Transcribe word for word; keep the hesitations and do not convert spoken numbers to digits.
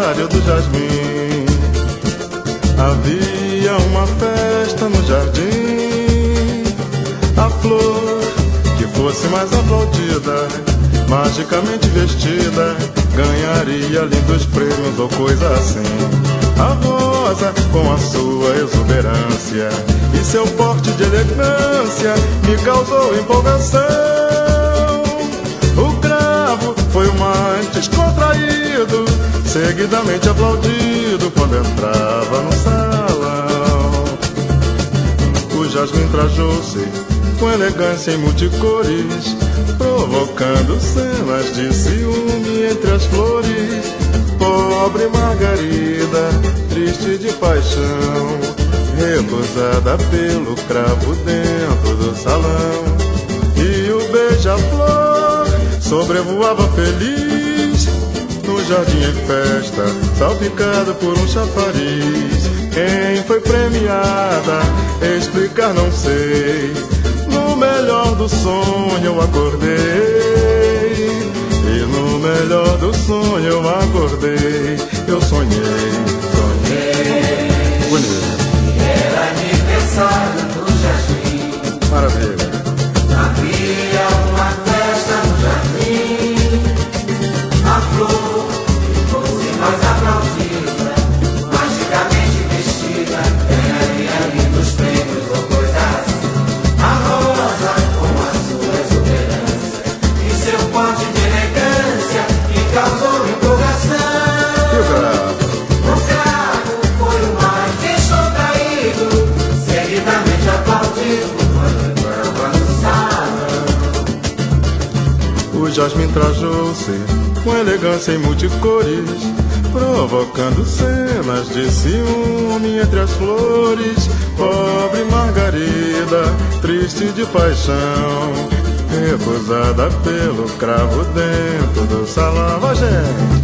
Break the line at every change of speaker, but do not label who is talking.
aniversário do Jasmin. Havia uma festa no jardim. A flor que fosse mais aplaudida, magicamente vestida, ganharia lindos prêmios ou coisa assim. A rosa, com a sua exuberância e seu porte de elegância, me causou empolgação. O cravo foi o mais descontraído, seguidamente aplaudido quando entrava no salão. O Jasmin trajou-se com elegância em multicores, provocando cenas de ciúme entre as flores. Pobre Margarida, triste de paixão, recusada pelo cravo dentro do salão. E o beija-flor sobrevoava feliz no jardim em festa, salpicado por um chafariz. Quem foi premiada, explicar não sei. No melhor do sonho eu acordei, e no melhor do sonho eu acordei. Eu sonhei, sonhei. Bonito.
Era aniversário do Jasmin.
Maravilha.
Havia uma festa no jardim. A flor que fosse mais aplaudida, magicamente vestida, ganharia lindos prêmios ou coisa assim. A rosa, com a sua exuberância e seu porte de elegância, que causou empolgação.
E o cravo?
O cravo foi o mais descontraído, seguidamente aplaudido quando entrava no salão.
O Jasmin trajou-se com elegância em multicores, provocando cenas de ciúme entre as flores. Pobre Margarida, triste de paixão, recusada pelo cravo dentro do salão. Vai, gente!